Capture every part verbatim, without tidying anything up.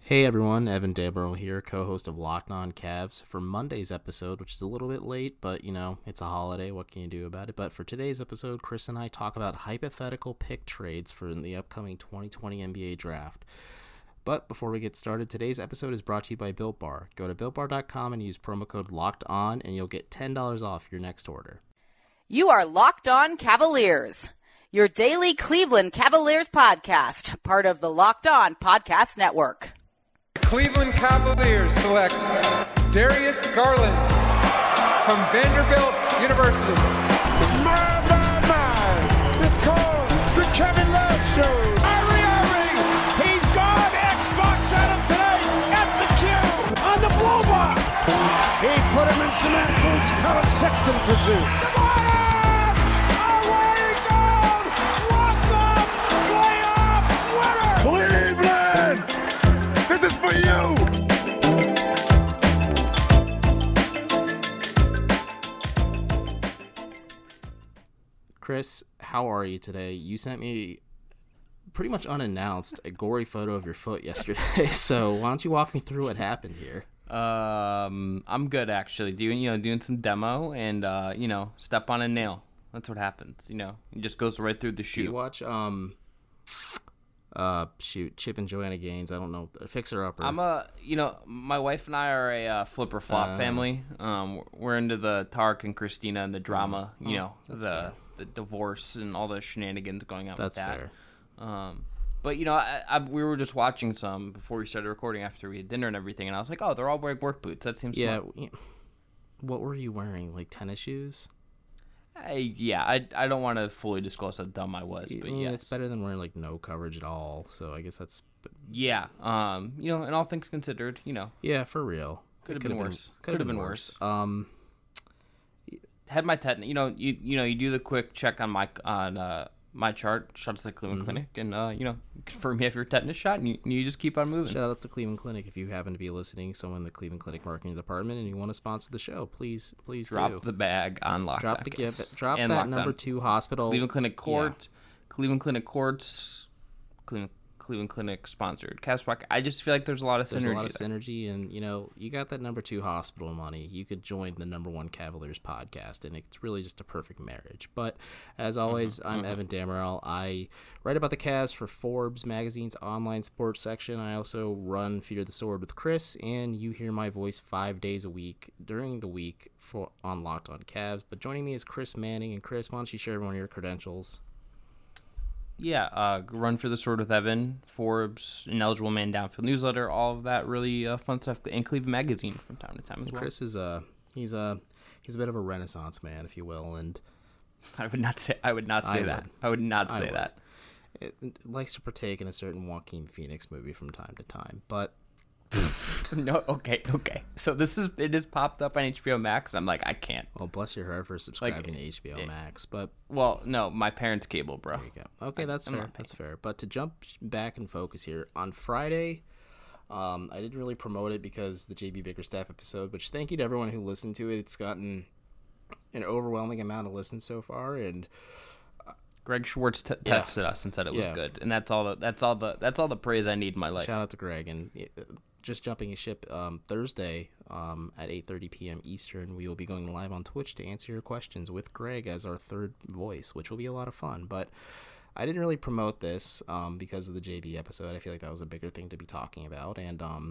Hey everyone, Evan Dabrowell here, co-host of Locked On Cavs for Monday's episode, which is a little bit late, but you know, it's a holiday, what can you do about it? But for today's episode, Chris and I talk about hypothetical pick trades for the upcoming twenty twenty N B A draft. But before we get started, today's episode is brought to you by Built Bar. Go to built bar dot com and use promo code LOCKEDON and you'll get ten dollars off your next order. You are Locked On Cavaliers, your daily Cleveland Cavaliers podcast, part of the Locked On Podcast Network. Cleveland Cavaliers select Darius Garland from Vanderbilt University. My, my, my. It's called the Kevin Love Show. Kyrie Irving, he's gone. Xbox at him tonight at the cue. On the blow by. He put him in cement boots. Colin Sexton for two. Cleveland! This is for you! Chris, how are you today? You sent me pretty much unannounced a gory photo of your foot yesterday, so why don't you walk me through what happened here? Um, I'm good actually. Doing you know doing some demo and uh, you know step on a nail. That's what happens. You know, it just goes right through the Do shoe. you watch um uh shoot Chip and Joanna Gaines? I don't know, Fixer Upper. I'm a you know my wife and I are a uh, flipper flop Uh, family. Um, we're into the Tarek and Christina and the drama. Oh, you know that's the fair. the divorce and all the shenanigans going on That's with that. fair. Um, but you know, I, I, we were just watching some before we started recording after we had dinner and everything, and I was like, oh, they're all wearing work boots. That seems Yeah. smart. we- What were you wearing? Like tennis shoes? I, yeah, I, I don't want to fully disclose how dumb I was, but Mm, yeah, It's better than wearing like no coverage at all. So I guess that's Yeah, um, you know, and all things considered, you know, yeah, for real. Could It have been could've worse. Could have been worse. Um, had my tet. You know, you you know, you do the quick check on my on uh, my chart, shout out to the Cleveland Mm-hmm. Clinic, and uh, you know, confirm you have your tetanus shot, and you, and you just keep on moving. shout out to Cleveland Clinic if you happen to be listening, someone in the Cleveland Clinic marketing department, and you want to sponsor the show. Please, please Drop do. the bag on lockdown. drop the Cavs. gift. Drop And that Lockdown. number two hospital. Cleveland Clinic Court, Cleveland Clinic Courts, Cleveland Cleveland Clinic sponsored Cavs Podcast. I just feel like there's a lot of There's synergy. a lot of there. synergy, and you know, you got that number two hospital money. You could join the number one Cavaliers podcast, and it's really just a perfect marriage. But as always, Mm-hmm, I'm Evan Damerel. I write about the Cavs for Forbes magazine's online sports section. I also run Fear the Sword with Chris, and you hear my voice five days a week during the week for on Locked On Cavs. But joining me is Chris Manning, and Chris, why don't you share everyone your credentials? Yeah, uh, Run for the Sword with Evan, Forbes, Ineligible Man Downfield newsletter, all of that really uh, fun stuff, and Cleveland Magazine from time to time as well. Chris is a he's a he's a bit of a Renaissance man, if you will, and I would not say I would not say I that. would. I would not I say would. that. it, it likes to partake in a certain Joaquin Phoenix movie from time to time. But No, okay, okay. So this is it has popped up on H B O Max. I'm like, I can't. well, bless your heart for subscribing to H B O Max. But Well, no, my parents' cable, bro. there you go. Okay, that's I'm fair. not That's fair. But to jump back and focus here on Friday, um, I didn't really promote it because the J B Bickerstaff episode. Which thank you to everyone who listened to it. It's gotten an overwhelming amount of listens so far, and Greg Schwartz t- Yeah. texted us and said it was Yeah. good, and that's all the that's all the that's all the praise I need in my life. shout out to Greg. And uh, just jumping a ship um, Thursday um, at eight thirty p.m. Eastern, we will be going live on Twitch to answer your questions with Greg as our third voice, which will be a lot of fun. But I didn't really promote this um, because of the J B episode. I feel like that was a bigger thing to be talking about. And um,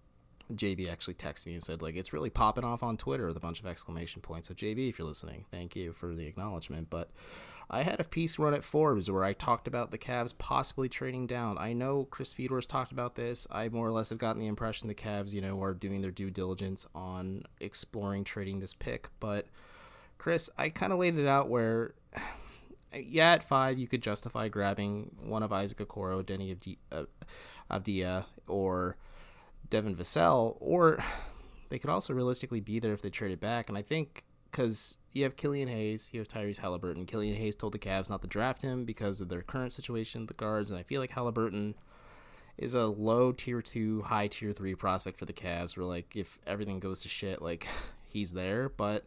J B actually texted me and said, like, it's really popping off on Twitter with a bunch of exclamation points. So J B, if you're listening, thank you for the acknowledgement. But I had a piece run at Forbes where I talked about the Cavs possibly trading down. I know Chris Fedor's talked about this. I more or less have gotten the impression the Cavs, you know, are doing their due diligence on exploring trading this pick. But Chris, I kind of laid it out where, yeah, at five you could justify grabbing one of Isaac Okoro, Denny Avdi- uh, Avdia, or Devin Vassell, or they could also realistically be there if they traded back. And I think because you have Killian Hayes, you have Tyrese Halliburton. Killian Hayes told the Cavs not to draft him because of their current situation with the guards, and I feel like Halliburton is a low tier two, high tier three prospect for the Cavs, where like if everything goes to shit, like he's there. But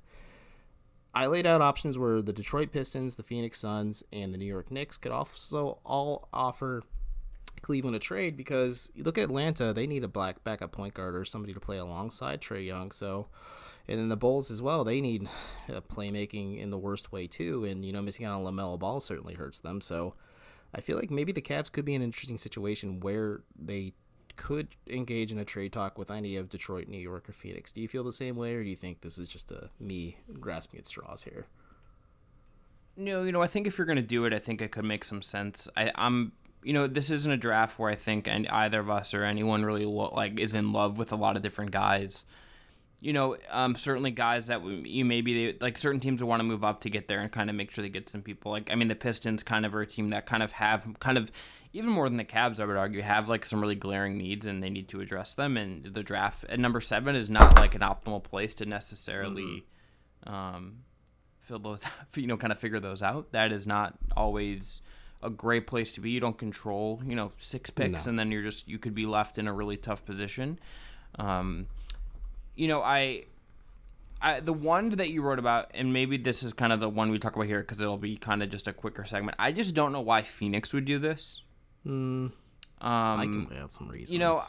I laid out options where the Detroit Pistons, the Phoenix Suns, and the New York Knicks could also all offer Cleveland a trade, because you look at Atlanta, they need a black backup point guard or somebody to play alongside Trae Young. So, and then the Bulls as well, they need uh, playmaking in the worst way too. And, you know, missing out on LaMelo Ball certainly hurts them. So I feel like maybe the Cavs could be in an interesting situation where they could engage in a trade talk with any of Detroit, New York, or Phoenix. Do you feel the same way, or do you think this is just a me grasping at straws here? No, you know, I think if you're going to do it, I think it could make some sense. I, I'm, you know, this isn't a draft where I think and either of us or anyone really lo- like is in love with a lot of different guys. You know, um, certainly guys that we, you maybe they, like certain teams will want to move up to get there and kind of make sure they get some people. Like, I mean, the Pistons kind of are a team that kind of have kind of even more than the Cavs, I would argue, have like some really glaring needs and they need to address them. And the draft at number seven is not like an optimal place to necessarily mm-hmm. um, fill those, you know, kind of figure those out. That is not always a great place to be. You don't control, you know, six picks no. and then you're just, you could be left in a really tough position. Um, you know, I, I, the one that you wrote about, and maybe this is kind of the one we talk about here because it'll be kind of just a quicker segment. I just don't know why Phoenix would do this. Mm, um, I can lay out some reasons. You know,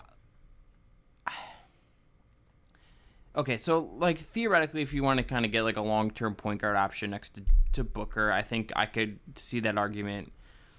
okay, so like theoretically, if you want to kind of get like a long-term point guard option next to, to Booker, I think I could see that argument.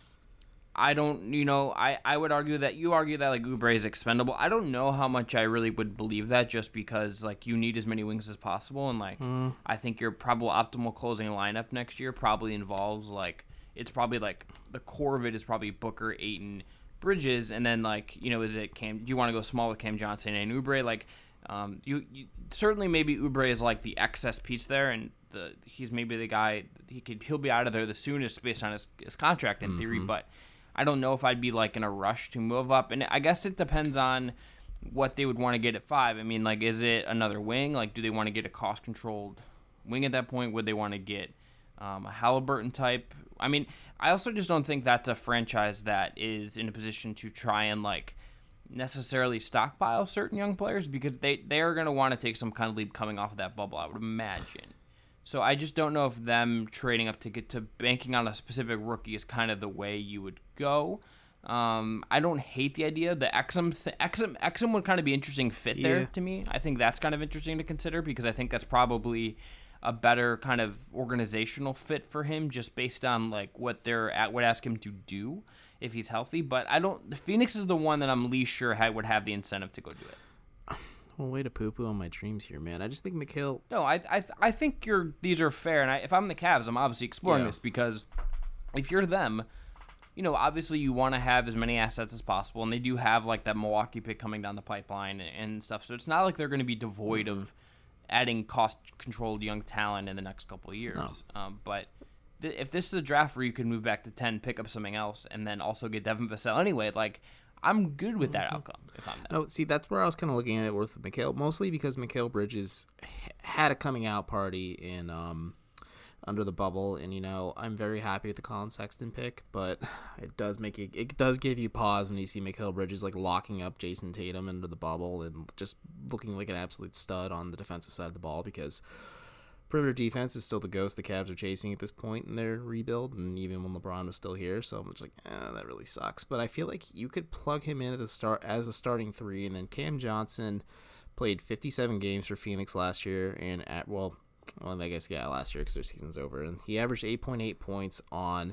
I don't, you know, I, I would argue that you argue that like Oubre is expendable. I don't know how much I really would believe that just because like you need as many wings as possible. And like, mm. I think your probable optimal closing lineup next year probably involves like, it's probably like the core of it is probably Booker, Ayton, Bridges. And then like, you know, is it Cam, do you want to go small with Cam Johnson and Oubre? Like, um, you, you certainly maybe Oubre is like the excess piece there. And the, he's maybe the guy he could, he'll be out of there the soonest based on his, his contract in mm-hmm. theory. But I don't know if I'd be like in a rush to move up. And I guess it depends on what they would want to get at five. I mean, like, is it another wing? Like, do they want to get a cost-controlled wing at that point? Would they want to get um, a Halliburton type? I mean, I also just don't think that's a franchise that is in a position to try and, like, necessarily stockpile certain young players because they, they are going to want to take some kind of leap coming off of that bubble, I would imagine. So I just don't know if them trading up to get to banking on a specific rookie is kind of the way you would go. Um, I don't hate the idea. The Exum, th- Exum, Exum would kind of be an interesting fit there yeah. to me. I think that's kind of interesting to consider because I think that's probably a better kind of organizational fit for him just based on like what they're at would ask him to do if he's healthy. But I don't. Phoenix is the one that I'm least sure would have the incentive to go do it. Well, way to poo-poo on my dreams here, man. I just think Mikal... No, I I I think you're these are fair, and I, if I'm the Cavs, I'm obviously exploring yeah. this because if you're them, you know, obviously you want to have as many assets as possible, and they do have like that Milwaukee pick coming down the pipeline and, and stuff. So it's not like they're going to be devoid mm-hmm. of adding cost-controlled young talent in the next couple of years. No. Um, but th- if this is a draft where you can move back to ten, pick up something else, and then also get Devin Vassell anyway, like. I'm good with that outcome if I'm them. No, see, that's where I was kind of looking at it with Mikal, mostly because Mikal Bridges had a coming out party in um, under the bubble, and you know I'm very happy with the Colin Sexton pick, but it does make it it does give you pause when you see Mikal Bridges like locking up Jason Tatum under the bubble and just looking like an absolute stud on the defensive side of the ball because. Perimeter defense is still the ghost the Cavs are chasing at this point in their rebuild, and even when LeBron was still here, so I'm just like, eh, that really sucks. But I feel like you could plug him in at the start as a starting three, and then Cam Johnson played fifty-seven games for Phoenix last year, and at well, well I guess yeah, last year because their season's over, and he averaged eight point eight points on,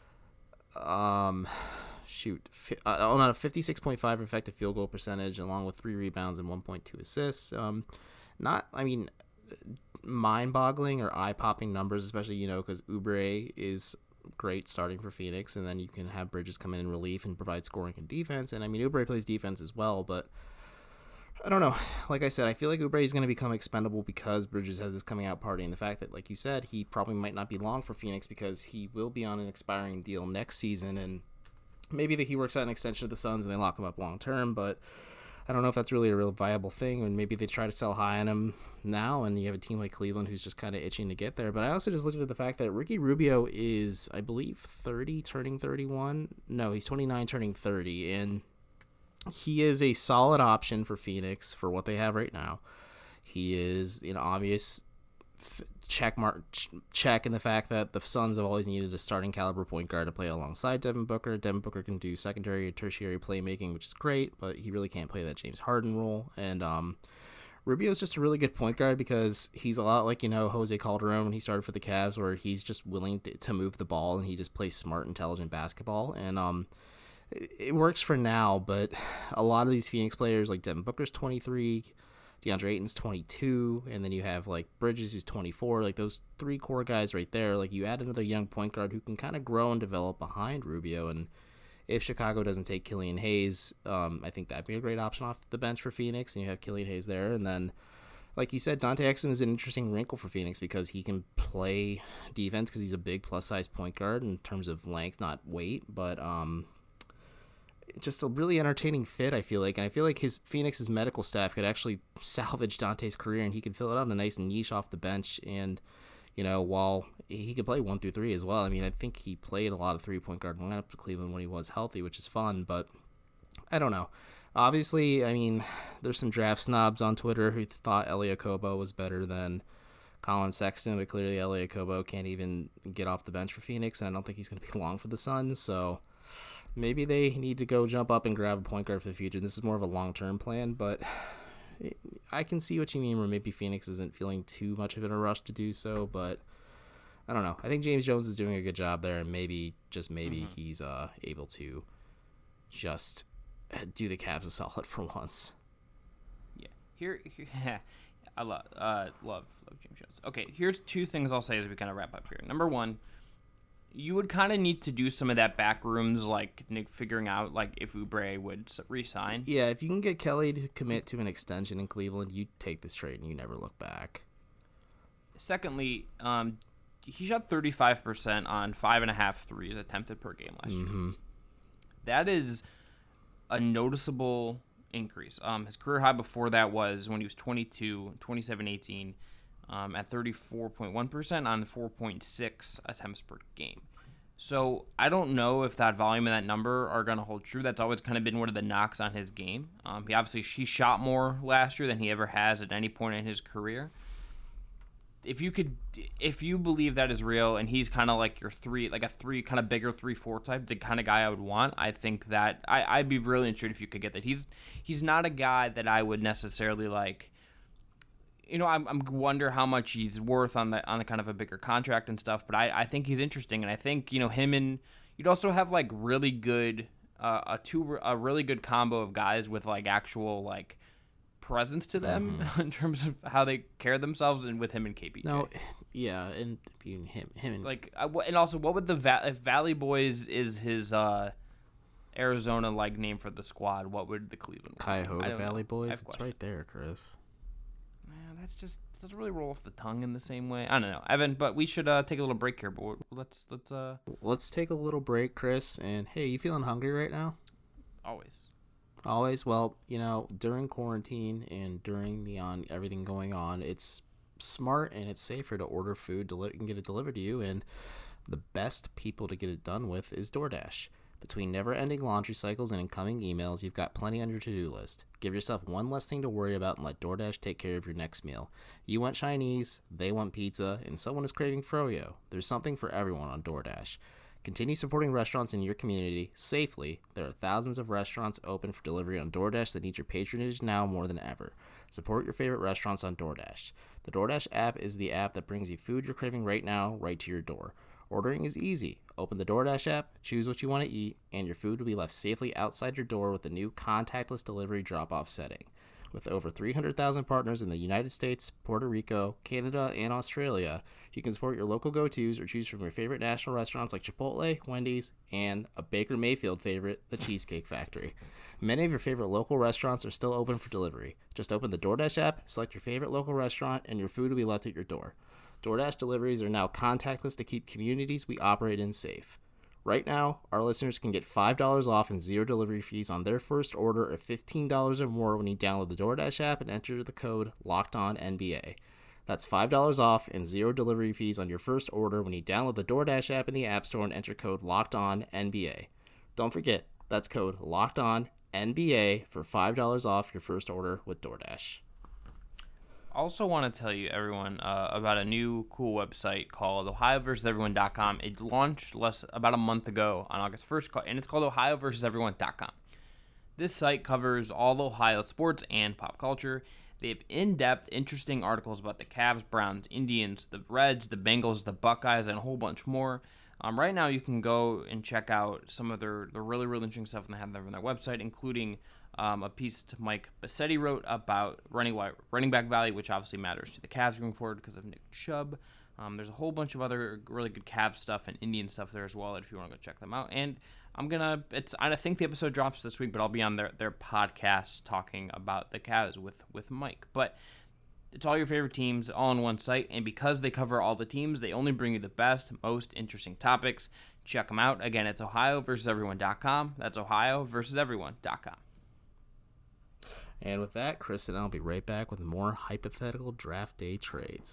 um, shoot, uh, on a fifty-six point five effective field goal percentage, along with three rebounds and one point two assists. Um, not, I mean. mind-boggling or eye-popping numbers, especially, you know, because Oubre is great starting for Phoenix, and then you can have Bridges come in in relief and provide scoring and defense. And, I mean, Oubre plays defense as well, but I don't know. Like I said, I feel like Oubre is going to become expendable because Bridges has this coming out party, and the fact that, like you said, he probably might not be long for Phoenix because he will be on an expiring deal next season, and maybe that he works out an extension of the Suns and they lock him up long-term, but I don't know if that's really a real viable thing, and maybe they try to sell high on him now, and you have a team like Cleveland who's just kind of itching to get there. But I also just looked at the fact that Ricky Rubio is, I believe, thirty, turning thirty-one. No, he's twenty-nine, turning thirty, and he is a solid option for Phoenix for what they have right now. He is an obvious f- check mark check in the fact that the Suns have always needed a starting caliber point guard to play alongside Devin Booker. Devin Booker can do secondary or tertiary playmaking, which is great, but he really can't play that James Harden role. And um, Rubio's just a really good point guard because he's a lot like, you know, Jose Calderon when he started for the Cavs, where he's just willing to move the ball and he just plays smart, intelligent basketball. And um, it, it works for now, but a lot of these Phoenix players, like Devin Booker's twenty-three, DeAndre Ayton's twenty-two, and then you have like Bridges who's twenty-four. Like those three core guys right there. Like you add another young point guard who can kind of grow and develop behind Rubio. And if Chicago doesn't take Killian Hayes, um, I think that'd be a great option off the bench for Phoenix. And you have Killian Hayes there, and then like you said, Dante Exum is an interesting wrinkle for Phoenix because he can play defense because he's a big plus size point guard in terms of length, not weight, but um. just a really entertaining fit, I feel like. And I feel like his Phoenix's medical staff could actually salvage Dante's career, and he could fill it out a nice niche off the bench. And, you know, while he could play one through three as well. I mean, I think he played a lot of three-point guard lineup for Cleveland when he was healthy, which is fun. But I don't know. Obviously, I mean, there's some draft snobs on Twitter who thought Elie Okobo was better than Colin Sexton, but clearly Elie Okobo can't even get off the bench for Phoenix, and I don't think he's going to be long for the Suns. So maybe they need to go jump up and grab a point guard for the future. This is more of a long-term plan, but I can see what you mean where maybe Phoenix isn't feeling too much of in a rush to do so, but I don't know. I think James Jones is doing a good job there, and maybe, just maybe, mm-hmm. he's uh, able to just do the Cavs a solid for once. Yeah. Here, here I love, uh, love, love James Jones. Okay, here's two things I'll say as we kind of wrap up here. Number one, you would kind of need to do some of that back rooms, like Nick figuring out like if Oubre would re-sign. Yeah, if you can get Kelly to commit to an extension in Cleveland, you take this trade and you never look back. Secondly, um, he shot thirty-five percent on five and a half threes attempted per game last mm-hmm. year. That is a noticeable increase. Um, his career high before that was when he was twenty-two, twenty-seven eighteen. Um, at thirty-four point one percent on four point six attempts per game. So I don't know if that volume and that number are going to hold true. That's always kind of been one of the knocks on his game. Um, he obviously he shot more last year than he ever has at any point in his career. If you could, if you believe that is real, and he's kind of like your three, like a three, kind of bigger three four type, the kind of guy I would want. I think that I, I'd be really interested if you could get that. He's he's not a guy that I would necessarily like. You know, I'm I'm wonder how much he's worth on the on the kind of a bigger contract and stuff, but I, I think he's interesting, and I think, you know, him and you'd also have like really good uh, a two a really good combo of guys with like actual like presence to them mm-hmm. in terms of how they carry themselves, and with him and K P J. No, yeah, and him him and like and also what would the Va- if Valley Boys is his uh, Arizona like name for the squad, what would the Cleveland Cuyahoga Valley know. Boys? It's right there, Chris. Man, that's just doesn't really roll off the tongue in the same way. I don't know, Evan, but we should uh, take a little break here. But let's let's uh let's take a little break, Chris. And hey, you feeling hungry right now? Always. Always. Well, you know, during quarantine and during the on everything going on, it's smart and it's safer to order food deli- and get it delivered to you. And the best people to get it done with is DoorDash. Between never-ending laundry cycles and incoming emails, you've got plenty on your to-do list. Give yourself one less thing to worry about and let DoorDash take care of your next meal. You want Chinese, they want pizza, and someone is craving froyo. There's something for everyone on DoorDash. Continue supporting restaurants in your community safely. There are thousands of restaurants open for delivery on DoorDash that need your patronage now more than ever. Support your favorite restaurants on DoorDash. The DoorDash app is the app that brings you food you're craving right now, right to your door. Ordering is easy. Open the DoorDash app, choose what you want to eat, and your food will be left safely outside your door with the new contactless delivery drop-off setting. With over three hundred thousand partners in the United States, Puerto Rico, Canada, and Australia, you can support your local go-tos or choose from your favorite national restaurants like Chipotle, Wendy's, and a Baker Mayfield favorite, the Cheesecake Factory. Many of your favorite local restaurants are still open for delivery. Just open the DoorDash app, select your favorite local restaurant, and your food will be left at your door. DoorDash deliveries are now contactless to keep communities we operate in safe. Right now, our listeners can get five dollars off and zero delivery fees on their first order of fifteen dollars or more when you download the DoorDash app and enter the code LOCKEDONNBA. That's five dollars off and zero delivery fees on your first order when you download the DoorDash app in the App Store and enter code LOCKEDONNBA. Don't forget, that's code LOCKEDONNBA for five dollars off your first order with DoorDash. Also want to tell you, everyone, uh, about a new cool website called Ohio versus everyone dot com. It launched less about a month ago on August first, and it's called Ohio versus everyone dot com. This site covers all Ohio sports and pop culture. They have in-depth, interesting articles about the Cavs, Browns, Indians, the Reds, the Bengals, the Buckeyes, and a whole bunch more. Um, right now, you can go and check out some of their, their really, really interesting stuff they have on their website, including um, a piece Mike Bassetti wrote about running running back value, which obviously matters to the Cavs going forward because of Nick Chubb. Um, there's a whole bunch of other really good Cavs stuff and Indian stuff there as well if you want to go check them out. And I'm gonna it's I think the episode drops this week, but I'll be on their, their podcast talking about the Cavs with, with Mike. But it's all your favorite teams all on one site, and because they cover all the teams, they only bring you the best, most interesting topics. Check them out. Again, it's Ohio versus everyone dot com. That's Ohio versus everyone dot com. And with that, Chris and I'll be right back with more hypothetical draft day trades.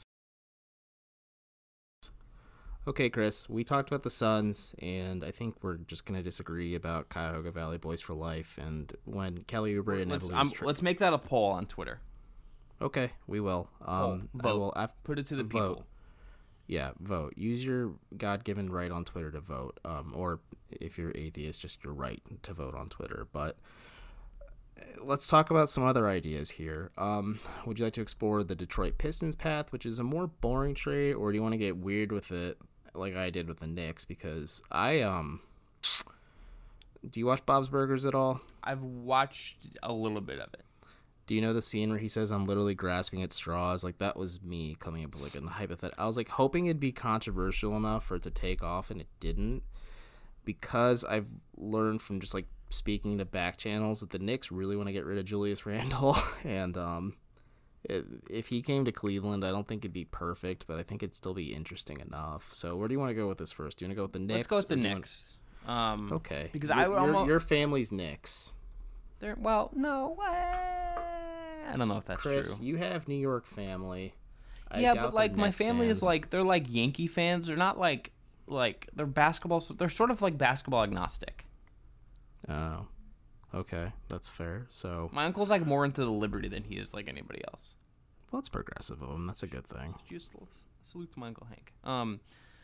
Okay, Chris, we talked about the Suns, and I think we're just going to disagree about Cuyahoga Valley Boys for Life, and when Kelly Oubre and Let's, um, let's make that a poll on Twitter. Okay, we will. Um, vote. I will af- Put it to the vote. people. Yeah, vote. Use your God-given right on Twitter to vote, um, or if you're atheist, just your right to vote on Twitter. But let's talk about some other ideas here. Um, would you like to explore the Detroit Pistons path, which is a more boring trade, or do you want to get weird with it like I did with the Knicks? Because I um, do you watch Bob's Burgers at all? I've watched a little bit of it. Do you know the scene where he says, "I'm literally grasping at straws"? Like, that was me coming up with like a hypothetical. I was like hoping it'd be controversial enough for it to take off, and it didn't, because I've learned from just like speaking to back channels that the Knicks really want to get rid of Julius Randle, and um, it, if he came to Cleveland, I don't think it'd be perfect, but I think it'd still be interesting enough. So where do you want to go with this first? Do you want to go with the Knicks? Let's go with the or do you Knicks. Want... Um, okay, because your, I would your, almost... your family's Knicks. They're, well, no, I don't know if that's Chris, true. you have New York family. I yeah, doubt but the like my Nets family fans. is like they're like Yankee fans. They're not like like they're basketball. They're sort of like basketball agnostic. Oh, okay, that's fair. So, My uncle's like more into the Liberty than he is like anybody else. well, it's progressive of him. That's a good thing. Just salute to my Uncle Hank. Um.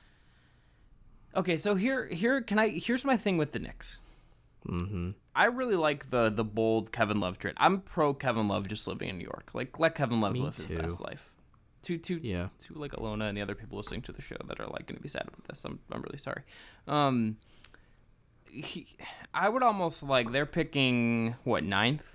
Okay, so here here can I here's my thing with the Knicks. Mm-hmm. I really like the the bold Kevin Love trade. I'm pro Kevin Love just living in New York. Like let Kevin Love Me live too. his best life. To to Yeah. to like Alona and the other people listening to the show that are like going to be sad about this. I'm I'm really sorry. Um, he, I would almost like they're picking what ninth.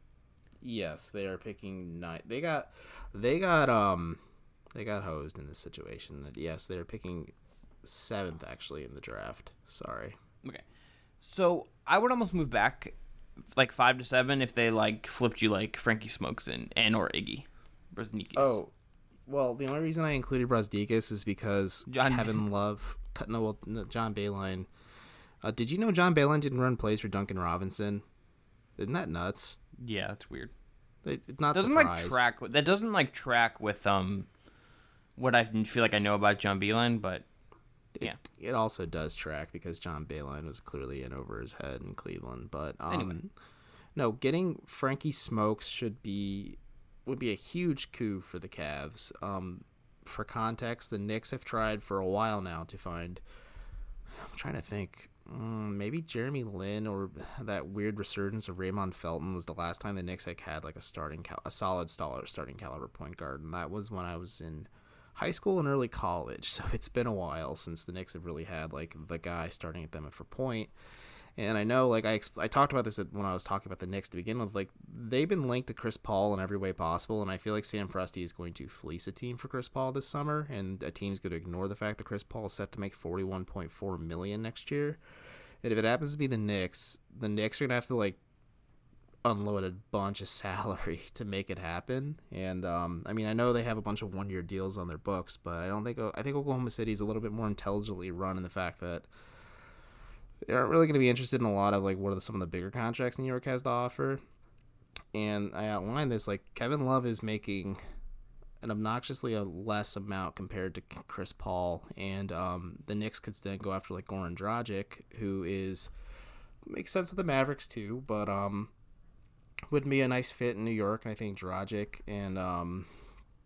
Yes, they are picking nine. They got, they got um, they got hosed in this situation. That yes, they're picking seventh actually in the draft. Sorry. Okay, so I would almost move back like five to seven if they like flipped you like Frankie Smokes and, and or Iggy Braznikis. Oh, well, the only reason I included Brazdeikis is because John- Kevin Love, no, well, no, John Beilein. Uh, did you know John Beilein didn't run plays for Duncan Robinson? Isn't that nuts? Yeah, that's weird. It, it's not Doesn't surprised. like track with- that doesn't like track with um what I feel like I know about John Beilein, but It, yeah. It also does track because John Beilein was clearly in over his head in Cleveland. But um, Anyway. no, getting Frankie Smokes should be would be a huge coup for the Cavs. Um, for context, the Knicks have tried for a while now to find. I'm trying to think. Um, maybe Jeremy Lin or that weird resurgence of Raymond Felton was the last time the Knicks like had like a starting cal- a solid star starting caliber point guard, and that was when I was in high school and early college. So it's been a while since the Knicks have really had like the guy starting at them for point. And I know, like I exp- I talked about this when I was talking about the Knicks to begin with. Like they've been linked to Chris Paul in every way possible, and I feel like Sam Presti is going to fleece a team for Chris Paul this summer, and a team's going to ignore the fact that Chris Paul is set to make forty-one point four million next year. And if it happens to be the Knicks, the Knicks are gonna have to like unload a bunch of salary to make it happen. And um, I mean, I know they have a bunch of one-year deals on their books, but I don't think I think Oklahoma City is a little bit more intelligently run in the fact that they aren't really going to be interested in a lot of like what are the, some of the bigger contracts New York has to offer. And I outlined this, like Kevin Love is making an obnoxiously a less amount compared to Chris Paul, and um, the Knicks could then go after like Goran Dragic, who is makes sense with the Mavericks too, but um, would be a nice fit in New York. And I think Dragic and um,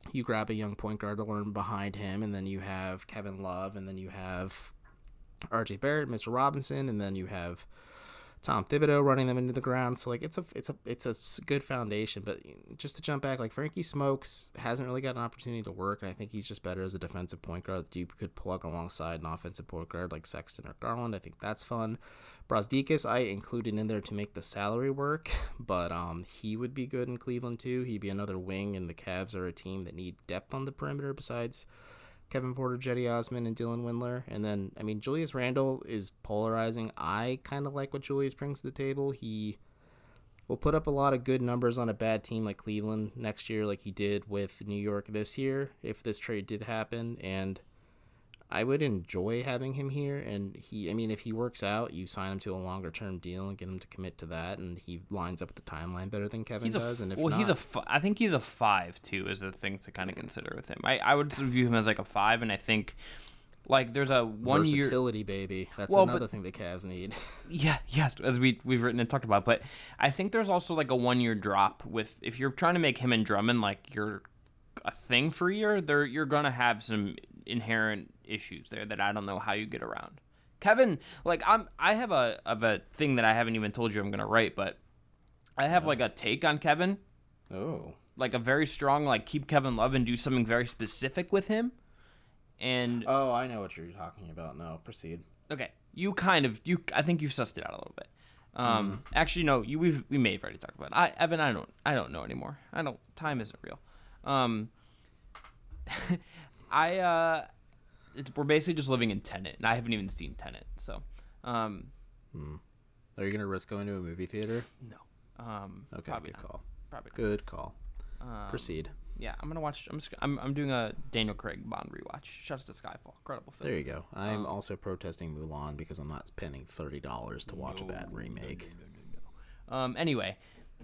you grab a young point guard to learn behind him, and then you have Kevin Love, and then you have R J Barrett, Mitchell Robinson, and then you have Tom Thibodeau running them into the ground. So like it's a it's a it's a good foundation. But just to jump back, like Frankie Smokes hasn't really got an opportunity to work, and I think he's just better as a defensive point guard that you could plug alongside an offensive point guard like Sexton or Garland. I think that's fun. Brazdeikis I included in there to make the salary work, but um he would be good in Cleveland too. He'd be another wing, and the Cavs are a team that need depth on the perimeter besides Kevin Porter, Jetty Osman, and Dylan Windler. And then, I mean, Julius Randle is polarizing. I kind of like what Julius brings to the table. He will put up a lot of good numbers on a bad team like Cleveland next year, like he did with New York this year, if this trade did happen. And I would enjoy having him here. And he, I mean, if he works out, you sign him to a longer term deal and get him to commit to that, and he lines up with the timeline better than Kevin he's does. A, and if well, not, he's a. F- I think he's a five too, is a thing to kind of consider with him. I, I would view him as like a five, and I think like there's a one year versatility, baby. That's well, another but, thing the Cavs need. Yeah, yes, as we we've written and talked about. But I think there's also like a one year drop with if you're trying to make him and Drummond like you're a thing for a year, there you're gonna have some inherent issues there that I don't know how you get around. Kevin, like I'm, I have a of a thing that I haven't even told you I'm gonna write, but I have like a take on Kevin. Oh, like a very strong like keep Kevin Love and do something very specific with him. And oh, I know what you're talking about. No, proceed. Okay, you kind of you. I think you've sussed it out a little bit. Um, mm. Actually, no, you we've we may have already talked about it. I Evan, I don't I don't know anymore. I don't. Time isn't real. Um, I uh. It's, we're basically just living in Tenet, and I haven't even seen Tenet. So, um, hmm. Are you gonna risk going to a movie theater? No. Um, okay, probably good not. call. Probably not. Good call. Um, Proceed. Yeah, I'm gonna watch. I'm just, I'm I'm doing a Daniel Craig Bond rewatch. Shouts to Skyfall, incredible film. There you go. I'm um, also protesting Mulan because I'm not spending thirty dollars to watch no, a bad remake. No, no, no, no. Um. Anyway,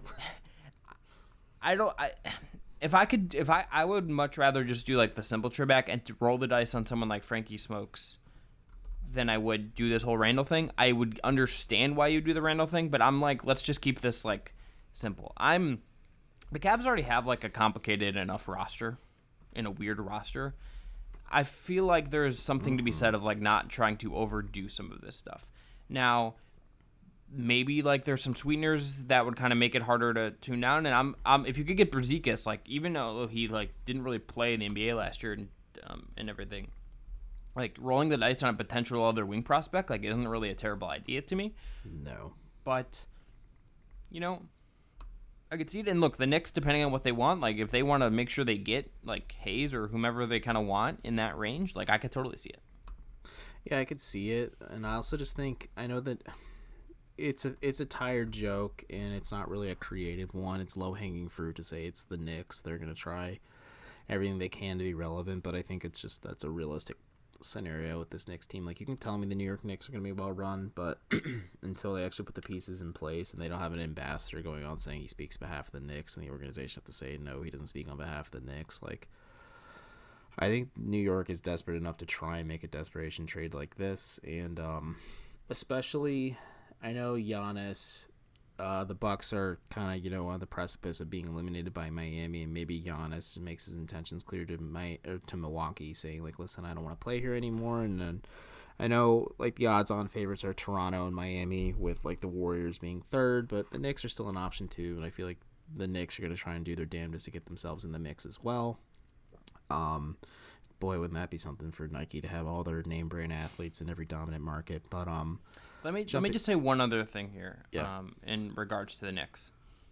I don't. I. If I could, if I, I would much rather just do like the simple trade back and to roll the dice on someone like Frankie Smokes than I would do this whole Randall thing. I would understand why you do the Randall thing, but I'm like, let's just keep this like simple. I'm the Cavs already have like a complicated enough roster, in a weird roster. I feel like there's something to be said of like not trying to overdo some of this stuff. Now, maybe like there's some sweeteners that would kind of make it harder to tune down. And I'm, um, if you could get Brazdeikis, like even though he like didn't really play in the N B A last year and um, and everything, like rolling the dice on a potential other wing prospect like isn't really a terrible idea to me. No, but you know, I could see it. And look, the Knicks, depending on what they want, like if they want to make sure they get like Hayes or whomever they kind of want in that range, like I could totally see it. Yeah, I could see it, and I also just think I know that. It's a it's a tired joke, and it's not really a creative one. It's low-hanging fruit to say it's the Knicks. They're going to try everything they can to be relevant, but I think it's just that's a realistic scenario with this Knicks team. Like, you can tell me the New York Knicks are going to be well run, but until they actually put the pieces in place and they don't have an ambassador going on saying he speaks on behalf of the Knicks and the organization have to say, no, he doesn't speak on behalf of the Knicks, like, I think New York is desperate enough to try and make a desperation trade like this, and um, especially... I know Giannis, uh, the Bucks are kind of, you know, on the precipice of being eliminated by Miami, and maybe Giannis makes his intentions clear to my or to Milwaukee, saying like, "Listen, I don't want to play here anymore." And then I know like the odds-on favorites are Toronto and Miami, with like the Warriors being third, but the Knicks are still an option too, and I feel like the Knicks are going to try and do their damnedest to get themselves in the mix as well. Um, boy, wouldn't that be something for Nike to have all their name-brand athletes in every dominant market? But um. Let me let me just say one other thing here. Yeah. Um, in regards to the Knicks,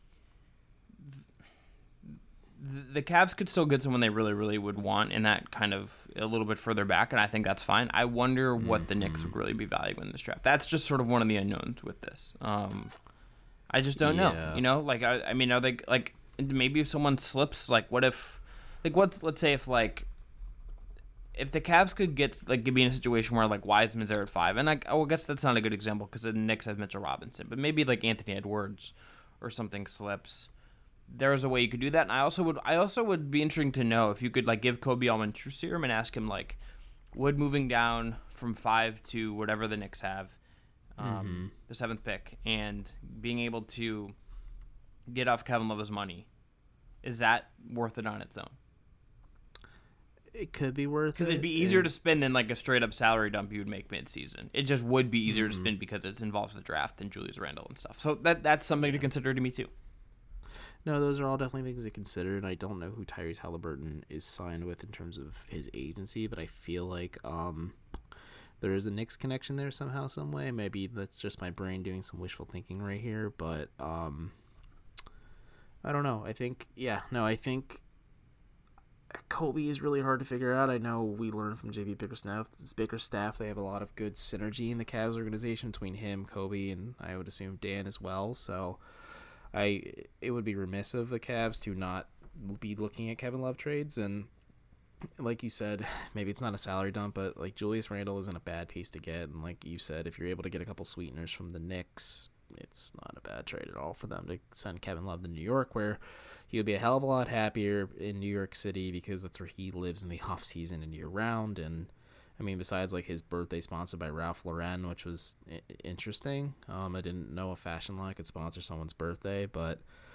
the, the Cavs could still get someone they really, really would want, in that kind of a little bit further back, and I think that's fine. I wonder what mm-hmm. the Knicks would really be valuing in this draft. That's just sort of one of the unknowns with this. Um, I just don't yeah. know. You know, like I, I mean, are they like maybe if someone slips, like what if, like what? Let's say if like. If the Cavs could get like be in a situation where like Wiseman's there at five, and I, oh, I guess that's not a good example because the Knicks have Mitchell Robinson, but maybe like Anthony Edwards or something slips. There's a way you could do that, and I also would I also would be interesting to know if you could like give Kobe Allman true serum and ask him like, would moving down from five to whatever the Knicks have, um, mm-hmm. the seventh pick, and being able to get off Kevin Love's money, is that worth it on its own? It could be worth it. Because it'd be easier and... to spend than like a straight up salary dump you would make mid-season. It just would be easier mm-hmm. to spend because it involves the draft and Julius Randle and stuff. So that that's something to consider to me too. No, those are all definitely things to consider, and I don't know who Tyrese Halliburton is signed with in terms of his agency, but I feel like um, there is a Knicks connection there somehow, some way. Maybe that's just my brain doing some wishful thinking right here, but um, I don't know. I think, yeah, no, I think Kobe is really hard to figure out. I know we learned from J V Bickerstaff, Bickerstaff, they have a lot of good synergy in the Cavs organization between him, Kobe, and I would assume Dan as well, so... I it would be remiss of the Cavs to not be looking at Kevin Love trades, and like you said, maybe it's not a salary dump, but like Julius Randle isn't a bad piece to get, and like you said, if you're able to get a couple sweeteners from the Knicks, it's not a bad trade at all for them to send Kevin Love to New York, where he would be a hell of a lot happier in New York City because that's where he lives in the off season and year round. And I mean, besides like his birthday sponsored by Ralph Lauren, which was I- interesting. Um, I didn't know a fashion line could sponsor someone's birthday, but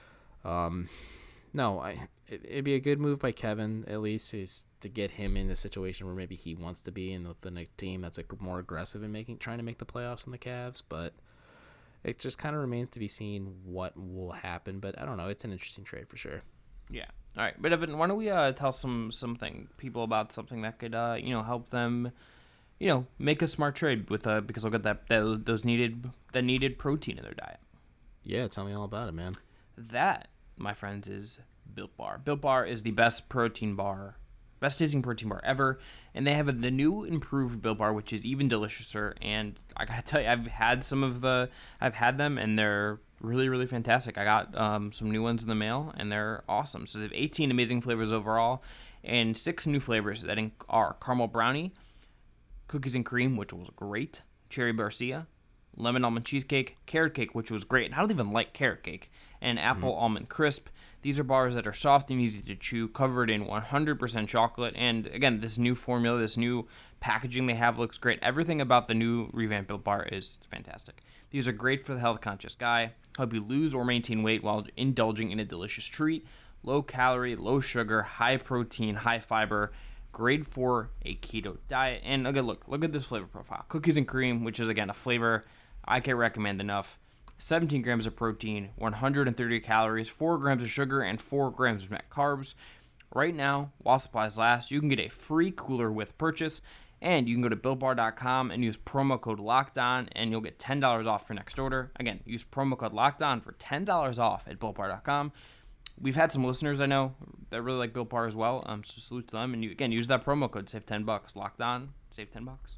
um, no, I it, it'd be a good move by Kevin at least is to get him in a situation where maybe he wants to be in within a team that's like more aggressive in making trying to make the playoffs in the Cavs. But it just kind of remains to be seen what will happen. But I don't know. It's an interesting trade for sure. Yeah. All right, but Evan, why don't we uh, tell some something people about something that could uh, you know help them, you know, make a smart trade with uh because they'll get that, that those needed that needed protein in their diet. Yeah, tell me all about it, man. That, my friends, is Built Bar. Built Bar is the best protein bar, best tasting protein bar ever, and they have the new improved Built Bar, which is even deliciouser. And I gotta tell you, I've had some of the, I've had them, and they're really, really fantastic. I got um, some new ones in the mail, and they're awesome. So they have eighteen amazing flavors overall, and six new flavors that are caramel brownie, cookies and cream, which was great, cherry barcia, lemon almond cheesecake, carrot cake, which was great. And I don't even like carrot cake, and apple mm-hmm. almond crisp. These are bars that are soft and easy to chew, covered in one hundred percent chocolate. And again, this new formula, this new packaging they have looks great. Everything about the new revamped Built Bar is fantastic. These are great for the health-conscious guy. Help you lose or maintain weight while indulging in a delicious treat. Low calorie, low sugar, high protein, high fiber. Great for a keto diet. And again, look, look at this flavor profile. Cookies and cream, which is again a flavor I can't recommend enough. seventeen grams of protein, one hundred thirty calories, four grams of sugar, and four grams of net carbs. Right now, while supplies last, you can get a free cooler with purchase. And you can go to built bar dot com and use promo code LOCKEDON, and you'll get ten dollars off your next order. Again, use promo code LOCKEDON for ten dollars off at built bar dot com. We've had some listeners I know that really like Built Bar as well. Um, so salute to them. And you, again, use that promo code, save ten bucks. Locked On, save ten bucks.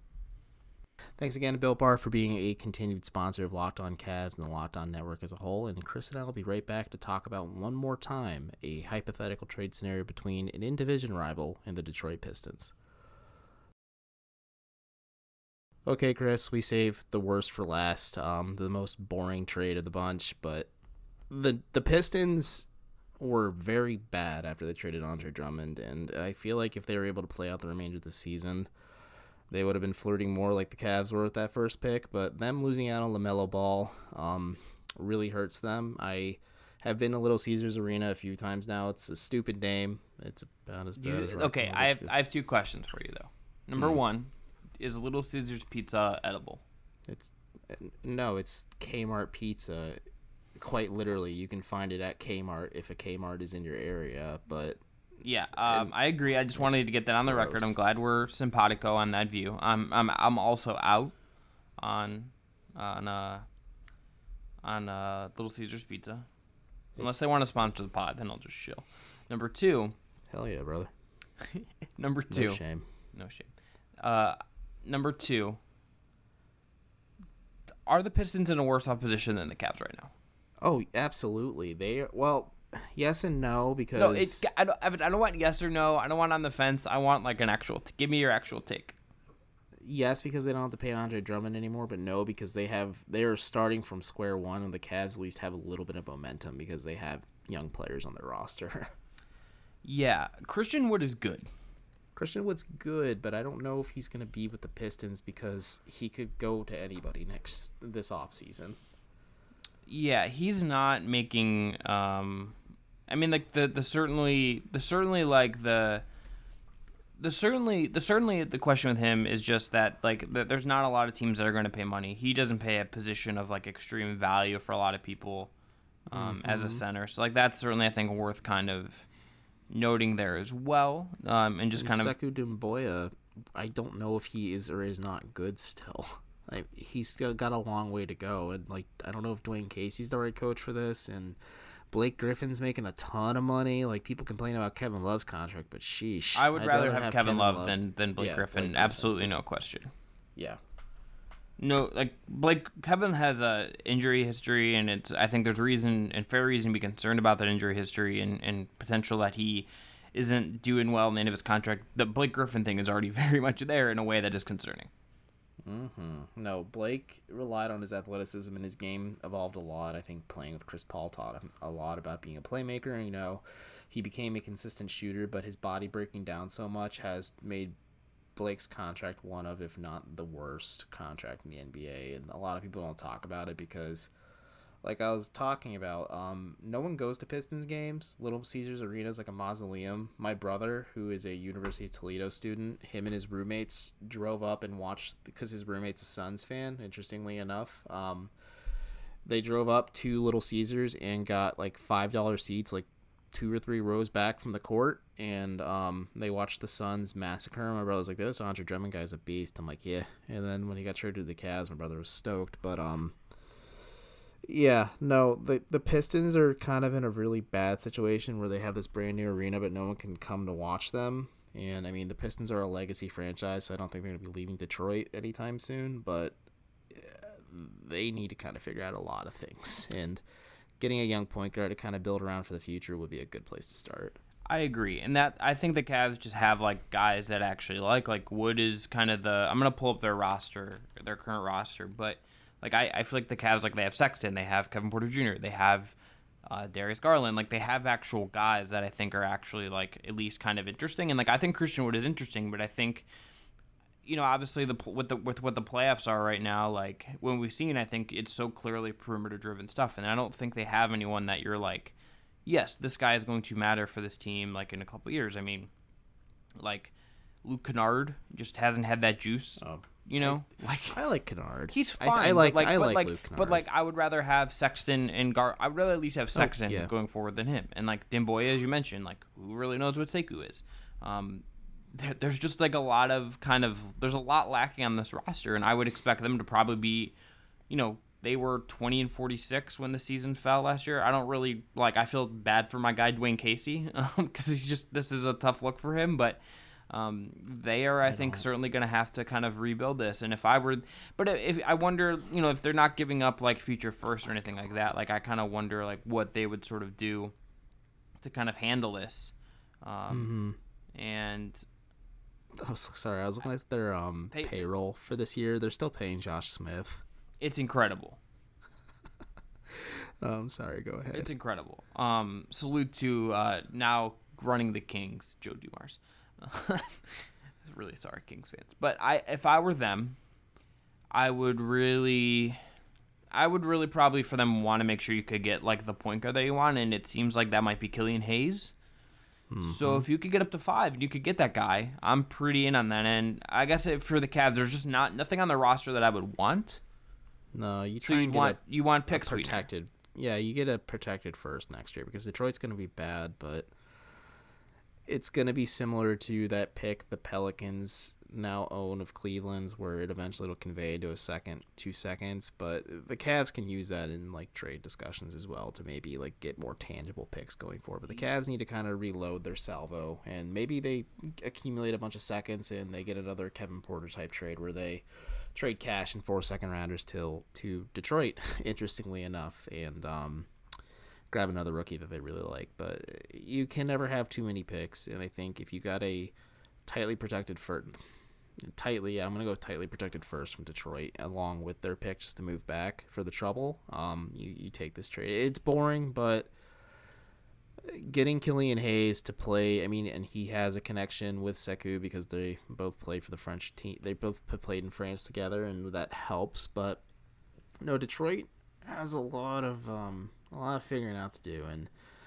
Thanks again to Built Bar for being a continued sponsor of Locked On Cavs and the Locked On Network as a whole. And Chris and I will be right back to talk about one more time a hypothetical trade scenario between an in-division rival and the Detroit Pistons. Okay, Chris, we saved the worst for last, um, the most boring trade of the bunch, but the the Pistons were very bad after they traded Andre Drummond, and I feel like if they were able to play out the remainder of the season, they would have been flirting more like the Cavs were with that first pick, but them losing out on LaMelo Ball um, really hurts them. I have been to Little Caesars Arena a few times now. It's a stupid name. It's about as bad you, as Okay, I have, I have two questions for you, though. Number mm. one, is Little Caesars pizza edible? It's no, it's Kmart pizza. Quite literally, you can find it at Kmart if a Kmart is in your area. But yeah, um, I agree. I just wanted to get that on the gross. record. I'm glad we're simpatico on that view. I'm I'm I'm also out on on uh on uh Little Caesars pizza. Unless it's, they want to sponsor the pod, then I'll just chill. Number two. Hell yeah, brother. Number two. No shame. No shame. Uh. Number two, are the Pistons in a worse off position than the Cavs right now? Oh, absolutely. They are, well, yes and no, because no, it's, I don't. I don't want yes or no. I don't want on the fence. I want like an actual. T- give me your actual take. Yes, because they don't have to pay Andre Drummond anymore, but no, because they have they are starting from square one, and the Cavs at least have a little bit of momentum because they have young players on their roster. Yeah, Christian Wood is good. Christian Wood's good, but I don't know if he's going to be with the Pistons because he could go to anybody next this offseason. Yeah, he's not making. Um, I mean, like the the certainly the certainly like the the certainly the certainly the question with him is just that like that there's not a lot of teams that are going to pay money. He doesn't pay a position of like extreme value for a lot of people um, mm-hmm. as a center. So like that's certainly I think worth kind of noting there as well. Um, and just and kind of Sekou Doumbouya, I don't know if he is or is not good still. Like he's still got a long way to go, and like I don't know if Dwayne Casey's the right coach for this, and Blake Griffin's making a ton of money. Like, people complain about Kevin Love's contract, but sheesh. I would I'd rather, rather have, have Kevin, Kevin Love, Love than, than Blake yeah, Griffin. Blake Absolutely Griffin. no question. Yeah. No, like, Blake, Kevin has a injury history, and it's, I think there's reason and fair reason to be concerned about that injury history and, and potential that he isn't doing well in the end of his contract. The Blake Griffin thing is already very much there in a way that is concerning. Mm-hmm. No, Blake relied on his athleticism, and his game evolved a lot. I think playing with Chris Paul taught him a lot about being a playmaker. You know, he became a consistent shooter, but his body breaking down so much has made Blake's contract one of, if not the worst contract in the N B A. And a lot of people don't talk about it because, like I was talking about, um, no one goes to Pistons games. Little Caesars Arena is like a mausoleum. My brother, who is a University of Toledo student, him and his roommates drove up and watched, because his roommate's a Suns fan, interestingly enough. Um, they drove up to Little Caesars and got like five dollar seats, like two or three rows back from the court, and um, they watched the Suns massacre. My brother was like, this Andre Drummond guy's a beast. I'm like, yeah. And then when he got traded to the Cavs, my brother was stoked. But, um... yeah, no, the the Pistons are kind of in a really bad situation where they have this brand new arena, but no one can come to watch them. And, I mean, the Pistons are a legacy franchise, so I don't think they're going to be leaving Detroit anytime soon, but they need to kind of figure out a lot of things. And getting a young point guard to kind of build around for the future would be a good place to start. I agree. And that I think the Cavs just have like guys that actually like, like Wood is kind of the, I'm going to pull up their roster, their current roster, but Like, I, I feel like the Cavs, like, they have Sexton, they have Kevin Porter Junior, they have uh, Darius Garland. Like, they have actual guys that I think are actually, like, at least kind of interesting. And, like, I think Christian Wood is interesting, but I think, you know, obviously the with the with what the playoffs are right now, like, when we've seen, I think it's so clearly perimeter-driven stuff. And I don't think they have anyone that you're like, yes, this guy is going to matter for this team, like, in a couple years. I mean, like, Luke Kennard just hasn't had that juice. Oh. You know, I, like I like Kennard. He's fine. I, I like but like, I but like like, Luke Kennard. But like, I would rather have Sexton and Gar. I would rather at least have Sexton oh, yeah. going forward than him. And like Doumbouya, as you mentioned, like who really knows what Sekou is? Um, there, there's just like a lot of kind of there's a lot lacking on this roster, and I would expect them to probably be, you know, they were twenty and forty-six when the season fell last year. I don't really like. I feel bad for my guy Dwayne Casey because um, he's just this is a tough look for him, but. Um, they are, I, I think, don't. certainly going to have to kind of rebuild this. And if I were, but if I wonder, you know, if they're not giving up like future first or anything like that, like I kind of wonder like what they would sort of do to kind of handle this. Um, mm-hmm. And I was sorry, I was looking at their um they, payroll for this year. They're still paying Josh Smith. It's incredible. um, sorry, go ahead. It's incredible. Um, salute to uh, now running the Kings, Joe Dumars. Really sorry, Kings fans, but I if I were them, I would really, I would really probably for them want to make sure you could get like the point guard that you want, and it seems like that might be Killian Hayes. Mm-hmm. So if you could get up to five and you could get that guy, I'm pretty in on that. And I guess it, for the Cavs, there's just not nothing on the roster that I would want. No, you so try you and get want a, you want pick protected. Yeah, you get a protected first next year because Detroit's going to be bad, but. It's going to be similar to that pick the Pelicans now own of Cleveland's, where it eventually will convey to a second, two seconds. But the Cavs can use that in like trade discussions as well to maybe like get more tangible picks going forward. But the Cavs need to kind of reload their salvo, and maybe they accumulate a bunch of seconds and they get another Kevin Porter type trade where they trade cash and four second rounders till to Detroit, interestingly enough, and um. grab another rookie that they really like, but you can never have too many picks, and I think if you got a tightly protected first, tightly, yeah, I'm going to go tightly protected first from Detroit, along with their pick just to move back for the trouble, um, you, you take this trade. It's boring, but getting Killian Hayes to play, I mean, and he has a connection with Sekou because they both played for the French team, they both played in France together, and that helps, but no, Detroit has a lot of, um, a lot of figuring out to do, and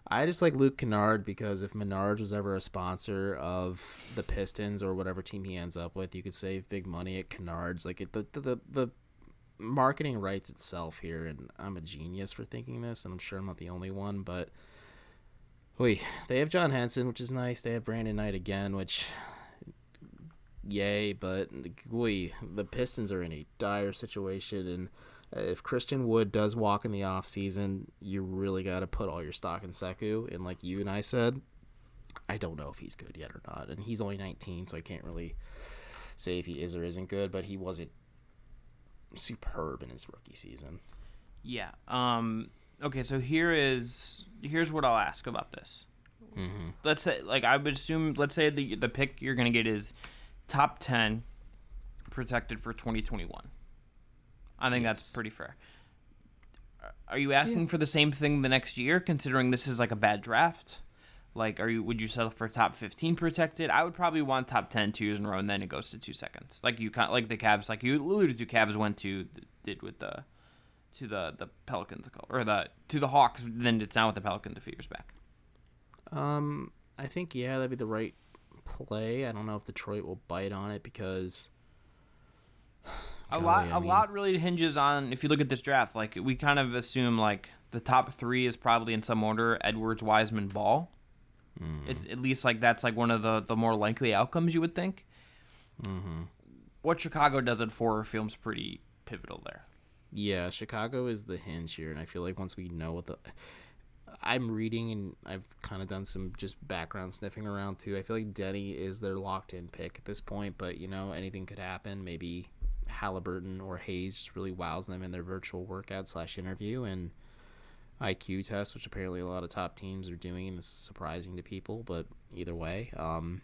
I just like Luke Kennard because if Menards was ever a sponsor of the Pistons or whatever team he ends up with, you could save big money at Kennard's. Like it, the, the the the marketing writes itself here, and I'm a genius for thinking this, and I'm sure I'm not the only one. But wait, they have John Henson, which is nice. They have Brandon Knight again, which yay. But boy, the Pistons are in a dire situation, and if Christian Wood does walk in the offseason, you really got to put all your stock in Sekou. And like you and I said, I don't know if he's good yet or not. And he's only nineteen, so I can't really say if he is or isn't good, but he wasn't superb in his rookie season. Yeah. Um. Okay, so here is here's what I'll ask about this. Mm-hmm. Let's say, like, I would assume, let's say the the pick you're going to get is top ten protected for twenty twenty-one. I think yes. That's pretty fair. Are you asking yeah. for the same thing the next year, considering this is like a bad draft? Like, are you would you settle for top fifteen protected? I would probably want top ten two years in a row, and then it goes to two seconds. Like you kind like the Cavs, like you alluded to, Cavs went to did with the to the the Pelicans or the to the Hawks. Then it's now with the Pelicans a few years back. Um, I think yeah, that'd be the right play. I don't know if Detroit will bite on it because. A lot, a lot really hinges on if you look at this draft. Like we kind of assume, like the top three is probably in some order: Edwards, Wiseman, Ball. Mm. It's at least like that's like one of the, the more likely outcomes you would think. Mm-hmm. What Chicago does at four feels pretty pivotal there. Yeah, Chicago is the hinge here, and I feel like once we know what the, I'm reading and I've kind of done some just background sniffing around too. I feel like Denny is their locked in pick at this point, but you know anything could happen. Maybe Halliburton or Hayes just really wows them in their virtual workout slash interview and I Q test, which apparently a lot of top teams are doing, and this is surprising to people, but either way, um,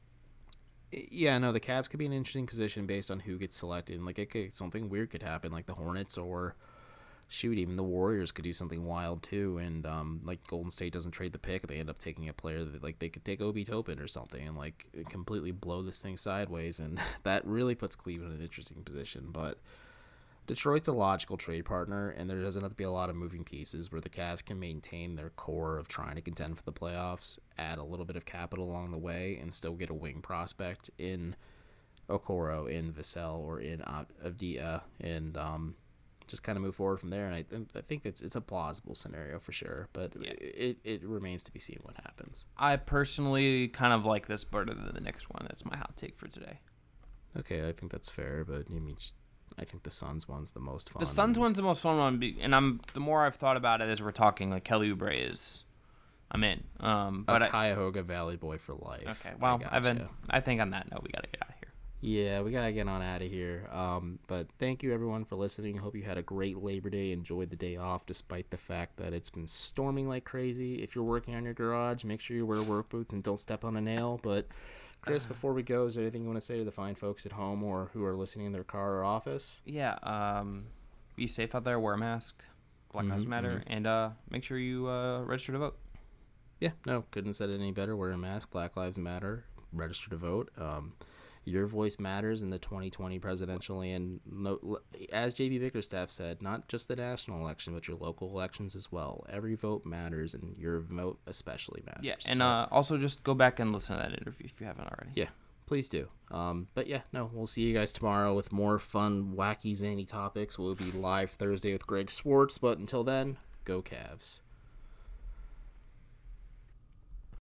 yeah, no, the Cavs could be an interesting position based on who gets selected. Like, it could, something weird could happen, like the Hornets or, shoot, even the Warriors could do something wild too, and, um, like, Golden State doesn't trade the pick, they end up taking a player that, like, they could take Obi Toppin or something and, like, completely blow this thing sideways, and that really puts Cleveland in an interesting position, but Detroit's a logical trade partner, and there doesn't have to be a lot of moving pieces where the Cavs can maintain their core of trying to contend for the playoffs, add a little bit of capital along the way, and still get a wing prospect in Okoro, in Vassell, or in Avdia, and um, just kind of move forward from there. And I, th- I think it's it's a plausible scenario for sure, but yeah. it, it remains to be seen what happens. I personally kind of like this better than the next one. That's my hot take for today. Okay, I think that's fair, but you mean... I think the Suns one's the most fun. The Suns one's the most fun one, and I'm the more I've thought about it as we're talking, like Kelly Oubre is, I'm in. Um, but a Cuyahoga Valley boy for life. Okay, well, I Evan, I think on that note we gotta get out of here. Yeah, we gotta get on out of here. Um, but thank you everyone for listening. Hope you had a great Labor Day. Enjoyed the day off, despite the fact that it's been storming like crazy. If you're working on your garage, make sure you wear work boots and don't step on a nail. But Chris, before we go, is there anything you want to say to the fine folks at home or who are listening in their car or office? Yeah, um, be safe out there, wear a mask, Black Lives mm-hmm, Matter, mm-hmm. and uh, make sure you uh, register to vote. Yeah, no, couldn't have said it any better. Wear a mask, Black Lives Matter, register to vote. Um, your voice matters in the twenty twenty presidential and, no, as J B Bickerstaff said, not just the national election, but your local elections as well. Every vote matters, and your vote especially matters. Yeah, and uh, also just go back and listen to that interview if you haven't already. Yeah, please do. Um, but yeah, no, we'll see you guys tomorrow with more fun, wacky, zany topics. We'll be live Thursday with Greg Swartz, but until then, go Cavs.